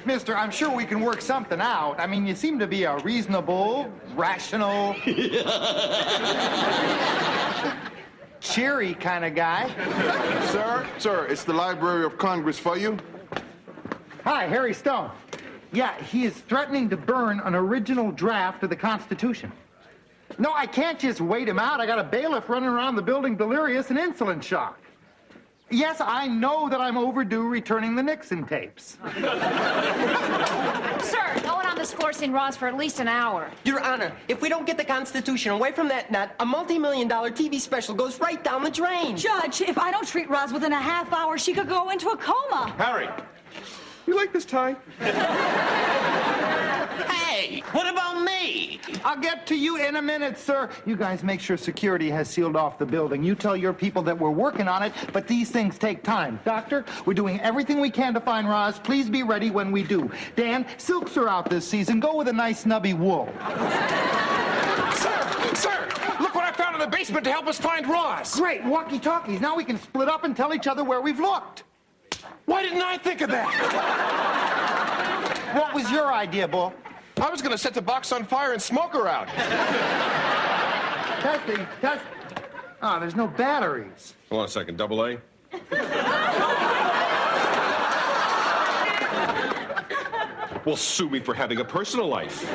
Mister, I'm sure we can work something out. I mean, you seem to be a reasonable, rational, cheery kind of guy. Sir, it's the Library of Congress for you. Hi, Harry Stone. Yeah, he is threatening to burn an original draft of the Constitution. No, I can't just wait him out. I got a bailiff running around the building delirious and insulin shock. Yes, I know that I'm overdue returning the Nixon tapes. Sir, no one on this floor seen Roz for at least an hour. Your Honor, if we don't get the Constitution away from that nut, a multi-million-dollar TV special goes right down the drain. Judge, if I don't treat Roz within a half hour, she could go into a coma. Harry, you like this tie? Hey, what about me? I'll get to you in a minute, sir. You guys make sure security has sealed off the building. You tell your people that we're working on it, but these things take time. Doctor, we're doing everything we can to find Roz. Please be ready when we do. Dan, silks are out this season. Go with a nice snubby wool. Sir, look what I found in the basement to help us find Roz. Great, walkie-talkies. Now we can split up and tell each other where we've looked. Why didn't I think of that? What was your idea, Bull? I was going to set the box on fire and smoke her out. Testing. Oh, there's no batteries. Hold on a second, double A. Well, sue me for having a personal life.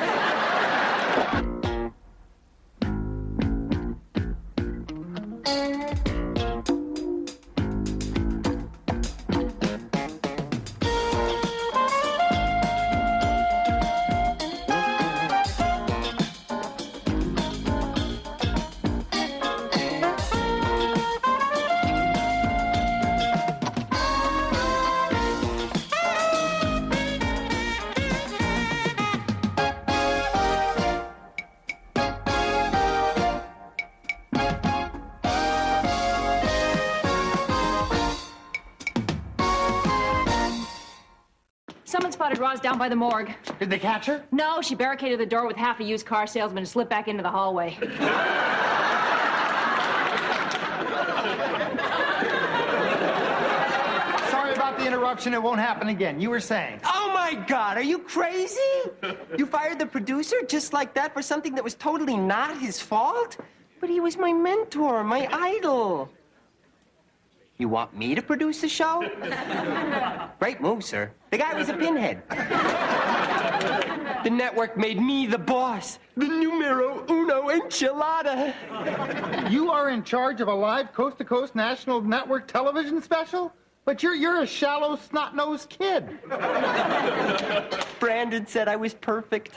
Someone spotted Roz down by the morgue. Did they catch her? No, she barricaded the door with half a used car salesman and slipped back into the hallway. Sorry about the interruption. It won't happen again. You were saying. Oh, my God, are you crazy? You fired the producer just like that for something that was totally not his fault? But he was my mentor, my idol. You want me to produce the show? Great move, sir. The guy was a pinhead. The network made me the boss. The numero uno enchilada. You are in charge of a live coast-to-coast national network television special? But you're a shallow, snot-nosed kid. Brandon said I was perfect.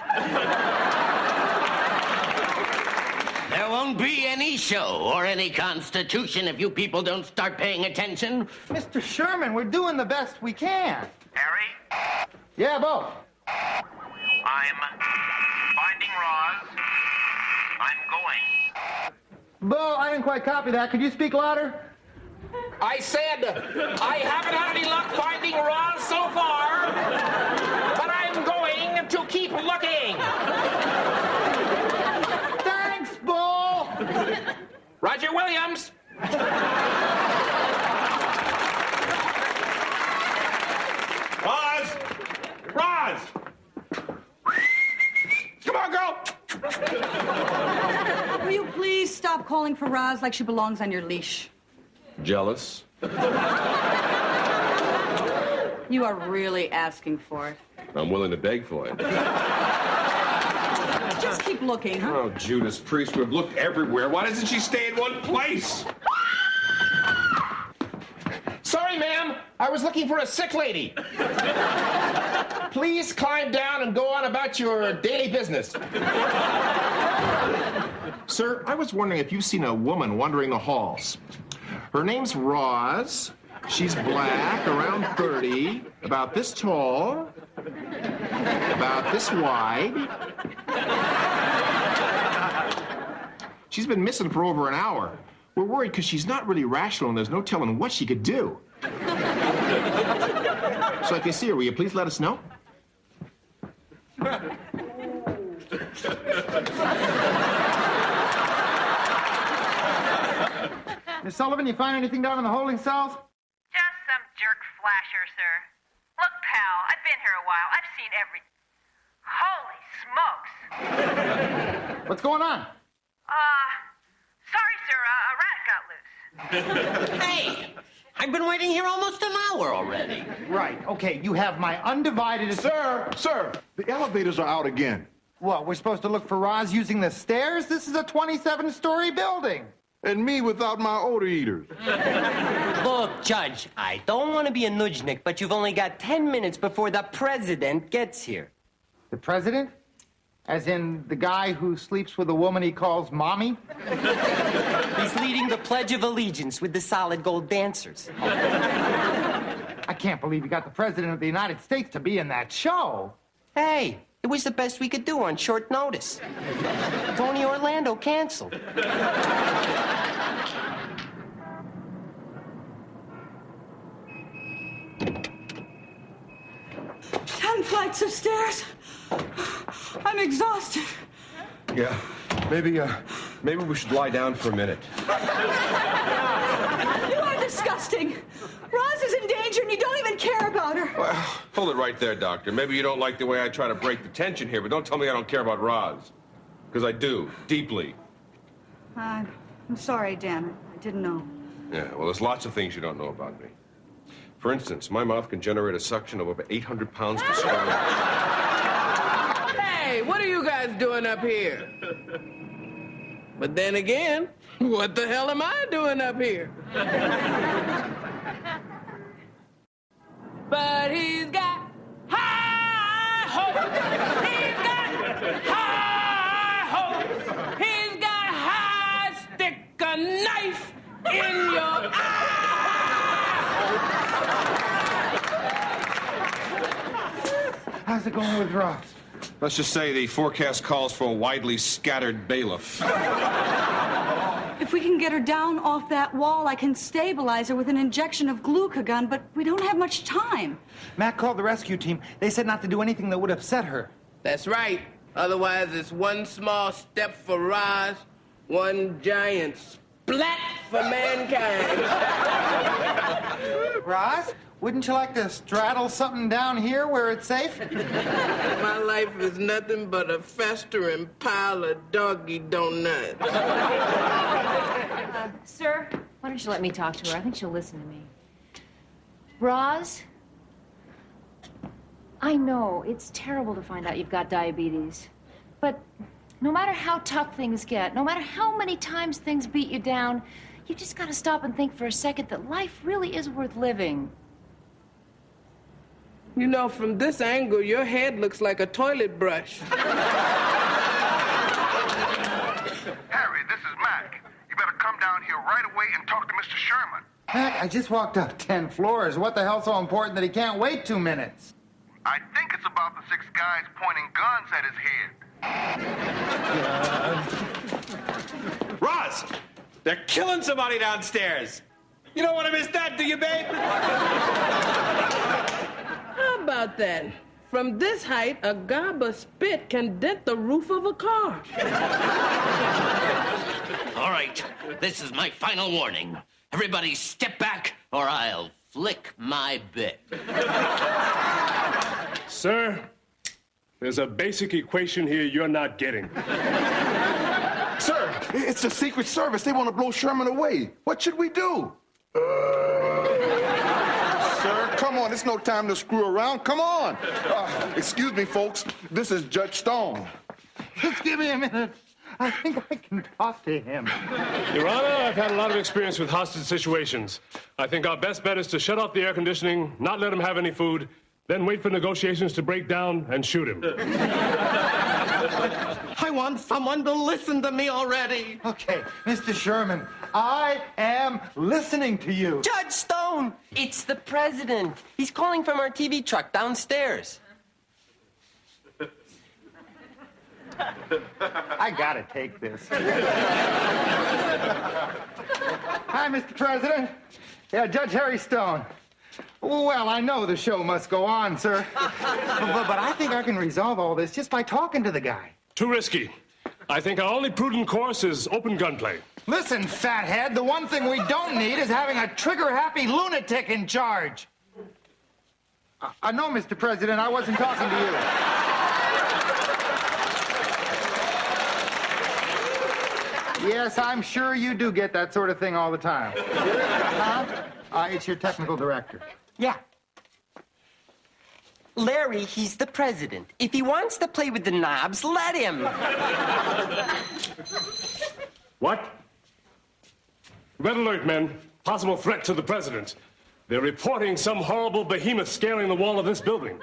There won't be any show or any Constitution if you people don't start paying attention. Mr. Sherman, we're doing the best we can. Harry? Yeah, Bo. I'm finding Roz. I'm going. Bo, I didn't quite copy that. Could you speak louder? I said I haven't had any luck finding Roz so far, but I'm going to keep looking. Thanks, Bo. Roger Williams. Roz! Come on, girl! Will you please stop calling for Roz like she belongs on your leash? Jealous? You are really asking for it. I'm willing to beg for it. Just keep looking, huh? Oh, Judas Priest, we've looked everywhere. Why doesn't she stay in one place? Sorry, ma'am. I was looking for a sick lady. Please climb down and go on about your daily business. Sir, I was wondering if you've seen a woman wandering the halls. Her name's Roz. She's black, around 30, about this tall, about this wide. She's been missing for over an hour. We're worried because she's not really rational and there's no telling what she could do. So if you see her, will you please let us know? Miss Sullivan, you find anything down in the holding cells? Just some jerk flasher, sir. Look, pal, I've been here a while. I've seen everything. Holy smokes. What's going on? Sorry, sir, a rat got loose. Hey, I've been waiting here almost an hour already. Right, okay, you have my undivided... Sir, the elevators are out again. What, we're supposed to look for Roz using the stairs? This is a 27-story building. And me without my odor eaters. Look, Judge, I don't want to be a nudgnik, but you've only got 10 minutes before the president gets here. The president? As in the guy who sleeps with a woman he calls mommy? He's leading the Pledge of Allegiance with the solid gold dancers. I can't believe you got the president of the United States to be in that show. Hey, it was the best we could do on short notice. Tony Orlando canceled. 10 flights of stairs. I'm exhausted. Yeah, maybe we should lie down for a minute. You are disgusting. Roz is in danger and you don't even care about her. Well, hold it right there, Doctor. Maybe you don't like the way I try to break the tension here, but don't tell me I don't care about Roz. Because I do, deeply. I'm sorry, Dan. I didn't know. Yeah, well, there's lots of things you don't know about me. For instance, my mouth can generate a suction of over 800 pounds per square inch. Hey, what are you guys doing up here? But then again, what the hell am I doing up here? But he's got high hopes. He's got high hopes. He's got high, stick a knife in your eye. How's it going with Roz? Let's just say the forecast calls for a widely scattered bailiff. If we can get her down off that wall, I can stabilize her with an injection of glucagon, but we don't have much time. Matt called the rescue team. They said not to do anything that would upset her. That's right. Otherwise, it's one small step for Roz, one giant splat for mankind. Roz, wouldn't you like to straddle something down here where it's safe? My life is nothing but a festering pile of doggy donuts. Sir, why don't you let me talk to her? I think she'll listen to me. Roz, I know it's terrible to find out you've got diabetes, but no matter how tough things get, no matter how many times things beat you down, you just got to stop and think for a second that life really is worth living. You know, from this angle, your head looks like a toilet brush. Harry, this is Mac. You better come down here right away and talk to Mr. Sherman. Mac, I just walked up 10 floors. What the hell's so important that he can't wait 2 minutes? I think it's about the 6 guys pointing guns at his head. Roz, they're killing somebody downstairs. You don't want to miss that, do you, babe? How about that? From this height, a gob of spit can dent the roof of a car. All right, this is my final warning. Everybody step back or I'll flick my bit. Sir, there's a basic equation here you're not getting. Sir, it's the Secret Service. They want to blow Sherman away. What should we do? Sir, come on. It's no time to screw around. Come on. Excuse me, folks. This is Judge Stone. Just give me a minute. I think I can talk to him. Your Honor, I've had a lot of experience with hostage situations. I think our best bet is to shut off the air conditioning, not let him have any food, then wait for negotiations to break down and shoot him. I want someone to listen to me already. Okay, Mr. Sherman, I am listening to you. Judge Stone, it's the president. He's calling from our TV truck downstairs. I gotta take this. Hi, Mr. President. Yeah, Judge Harry Stone. Well, I know the show must go on, sir. But I think I can resolve all this just by talking to the guy. Too risky. I think our only prudent course is open gunplay. Listen, fathead, the one thing we don't need is having a trigger-happy lunatic in charge. No, Mr. President, I wasn't talking to you. Yes, I'm sure you do get that sort of thing all the time. Huh? It's your technical director. Yeah. Larry, he's the president. If he wants to play with the knobs, let him. What? Red alert, men. Possible threat to the president. They're reporting some horrible behemoth scaling the wall of this building.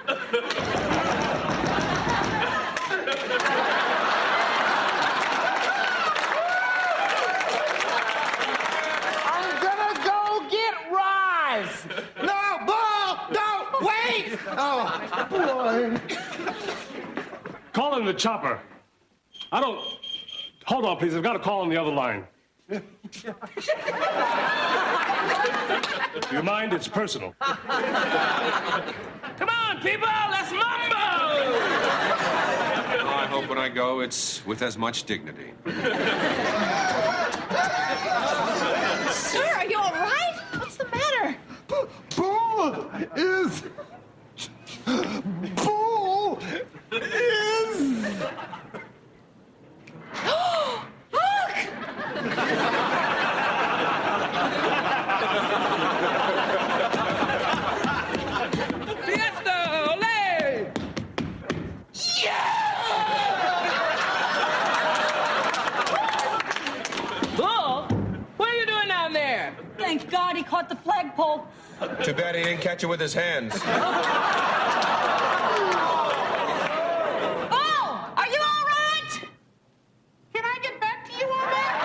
I'm gonna go get Roz. No, Bull! No, wait! Oh, boy. Call in the chopper. Hold on, please. I've got a call on the other line. You mind? It's personal. Come on, people, let's mambo! I hope when I go, it's with as much dignity. Sir, are you all right? What's the matter? Bull is... Look! Fiesta, ole! Bull, what are you doing down there? Thank God he caught the flagpole. Too bad he didn't catch it with his hands. Oh! Are you all right? Can I get back to you on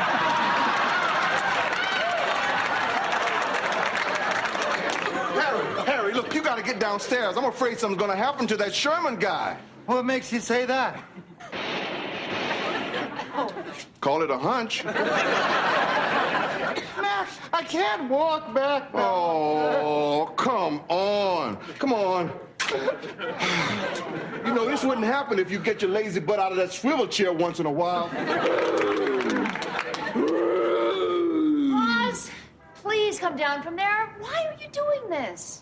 that? Harry, look, you gotta get downstairs. I'm afraid something's gonna happen to that Sherman guy. What makes you say that? Call it a hunch. Max, I can't walk back. Oh, come on. Come on. You know, this wouldn't happen if you get your lazy butt out of that swivel chair once in a while. Oz, please come down from there. Why are you doing this?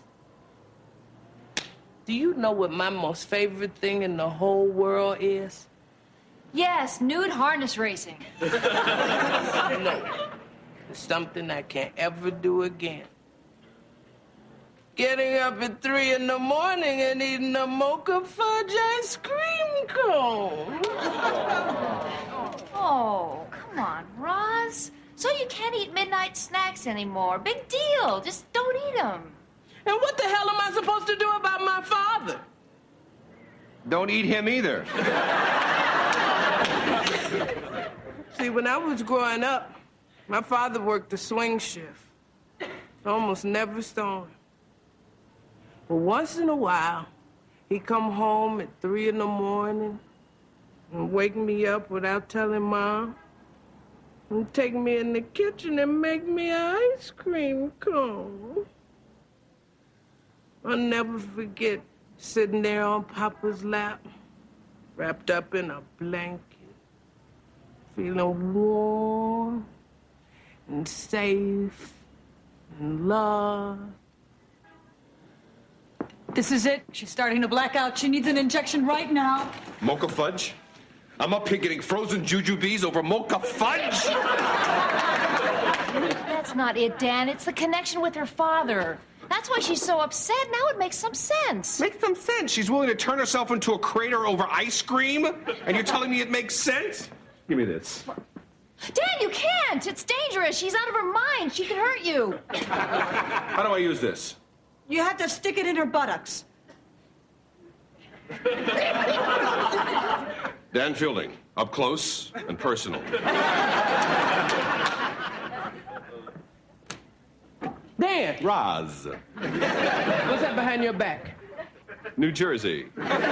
Do you know what my most favorite thing in the whole world is? Yes, nude harness racing. No. It's something I can't ever do again. Getting up at 3 in the morning and eating a mocha fudge ice cream cone. Oh, come on, Roz. So you can't eat midnight snacks anymore. Big deal. Just don't eat them. And what the hell am I supposed to do about my father? Don't eat him either. See, when I was growing up, my father worked the swing shift. I almost never saw him. But once in a while, he'd come home at 3 in the morning and wake me up without telling Mom and take me in the kitchen and make me an ice cream cone. I'll never forget sitting there on Papa's lap, wrapped up in a blanket, feeling warm and safe and loved. This is it. She's starting to black out. She needs an injection right now. Mocha fudge? I'm up here getting frozen jujubes over mocha fudge? That's not it, Dan. It's the connection with her father. That's why she's so upset. Now it makes some sense. Makes some sense. She's willing to turn herself into a crater over ice cream? And you're telling me it makes sense? Give me this. Dan, you can't. It's dangerous. She's out of her mind. She can hurt you. How do I use this? You have to stick it in her buttocks. Dan Fielding, up close and personal. Dan! Roz, What's that behind your back? New Jersey.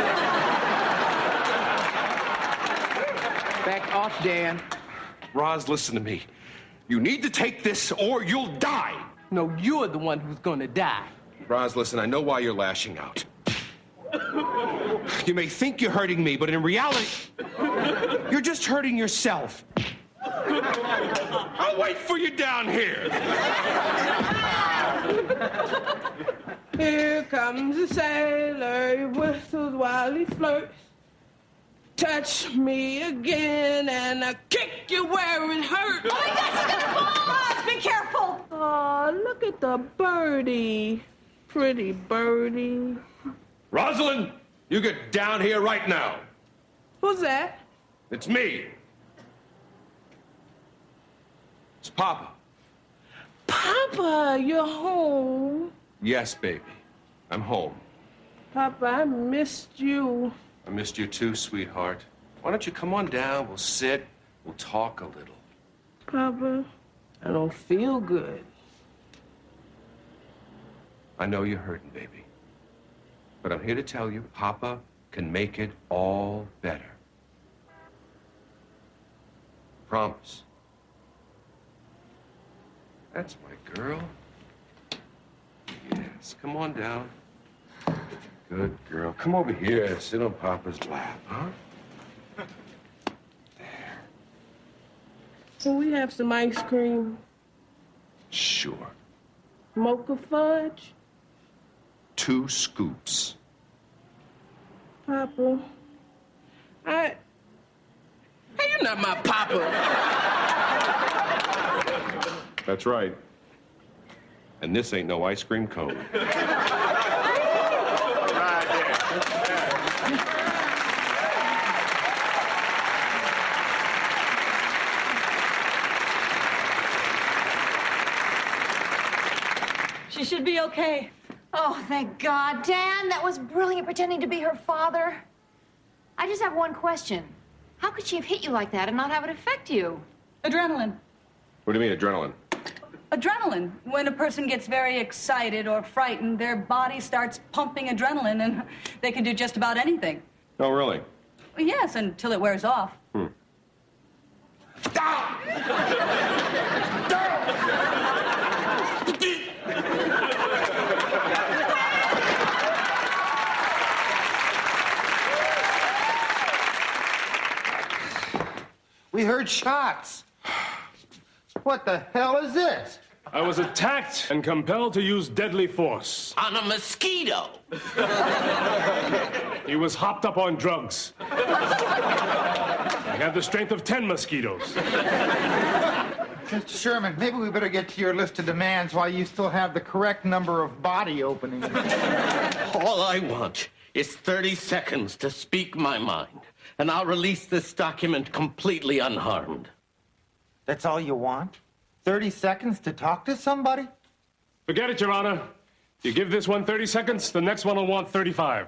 Back off, Dan. Roz, listen to me. You need to take this or you'll die. No, you're the one who's gonna die. Roz, listen, I know why you're lashing out. You may think you're hurting me, but in reality, you're just hurting yourself. I'll wait for you down here. Here comes a sailor, he whistles while he flirts. Touch me again and I kick you where it hurts. Oh my gosh, he's gonna fall us! Be careful! Oh, look at the birdie. Pretty birdie. Rosalind, you get down here right now. Who's that? It's me. It's Papa. Papa, you're home. Yes, baby. I'm home. Papa, I missed you. I missed you too, sweetheart. Why don't you come on down? We'll sit. We'll talk a little. Papa, I don't feel good. I know you're hurting, baby. But I'm here to tell you, Papa can make it all better. Promise. That's my girl. Yes, come on down. Good girl. Come over here. Sit on Papa's lap, huh? Can we have some ice cream? Sure. Mocha fudge? 2 scoops. Papa, Hey, you're not my papa. That's right. And this ain't no ice cream cone. She should be okay. Oh, thank God. Dan, that was brilliant pretending to be her father. I just have one question. How could she have hit you like that and not have it affect you? Adrenaline. What do you mean, adrenaline? Adrenaline. When a person gets very excited or frightened, their body starts pumping adrenaline and they can do just about anything. Oh, really? Well, yes, until it wears off. We heard shots. What the hell is this? I was attacked and compelled to use deadly force. On a mosquito. He was hopped up on drugs. I had the strength of 10 mosquitoes. Mr. Sherman, maybe we better get to your list of demands while you still have the correct number of body openings. All I want is 30 seconds to speak my mind, and I'll release this document completely unharmed. That's all you want? 30 seconds to talk to somebody? Forget it, Your Honor. You give this one 30 seconds, the next one will want 35.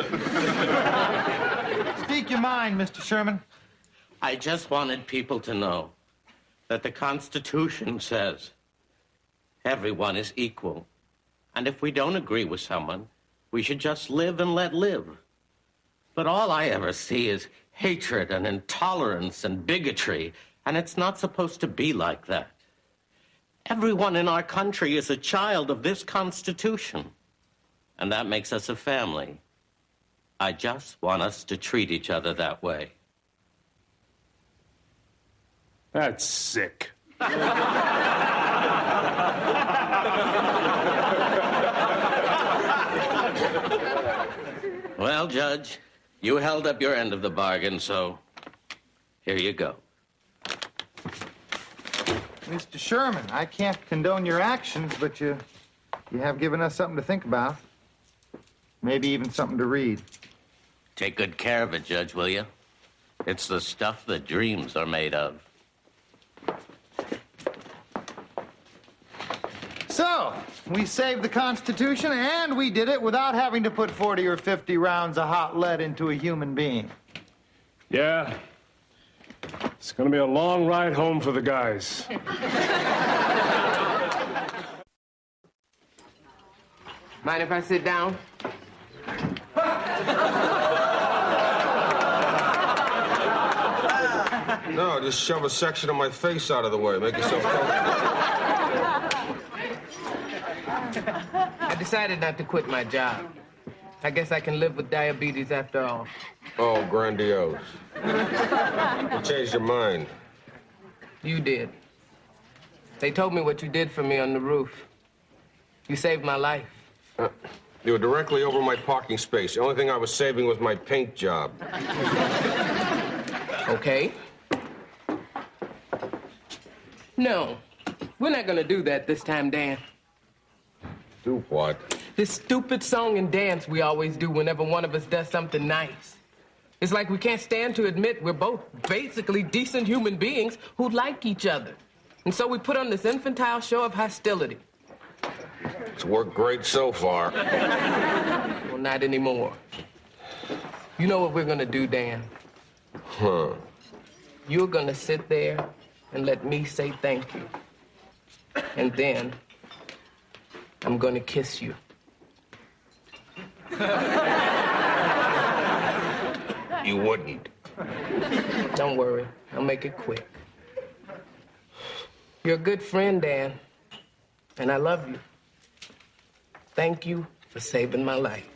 Speak your mind, Mr. Sherman. I just wanted people to know that the Constitution says everyone is equal. And if we don't agree with someone, we should just live and let live. But all I ever see is hatred and intolerance and bigotry, and it's not supposed to be like that. Everyone in our country is a child of this Constitution, and that makes us a family. I just want us to treat each other that way. That's sick. Well, Judge, you held up your end of the bargain, so here you go. Mr. Sherman, I can't condone your actions, but you have given us something to think about. Maybe even something to read. Take good care of it, Judge, will you? It's the stuff that dreams are made of. So, we saved the Constitution, and we did it without having to put 40 or 50 rounds of hot lead into a human being. Yeah. It's gonna be a long ride home for the guys. Mind if I sit down? No, just shove a section of my face out of the way. Make yourself comfortable. I decided not to quit my job. I guess I can live with diabetes after all. Oh, grandiose. You changed your mind. You did. They told me what you did for me on the roof. You saved my life. They were directly over my parking space. The only thing I was saving was my paint job. Okay. No, we're not gonna do that this time, Dan. Do what? This stupid song and dance we always do whenever one of us does something nice. It's like we can't stand to admit we're both basically decent human beings who like each other. And so we put on this infantile show of hostility. It's worked great so far. Well, not anymore. You know what we're gonna do, Dan? Huh. You're gonna sit there and let me say thank you. And then I'm gonna kiss you. You wouldn't. Don't worry, I'll make it quick. You're a good friend, Dan, and I love you. Thank you for saving my life.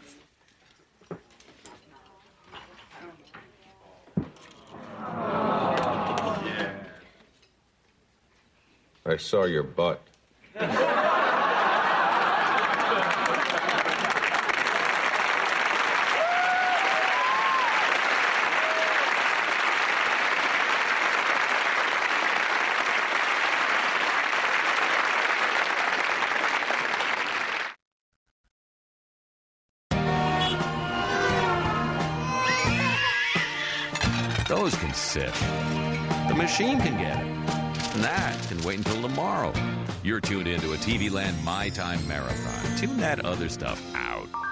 I saw your butt. Those can sit. The machine can get it. And that can wait until tomorrow. You're tuned into a TV Land My Time Marathon. Tune that other stuff out.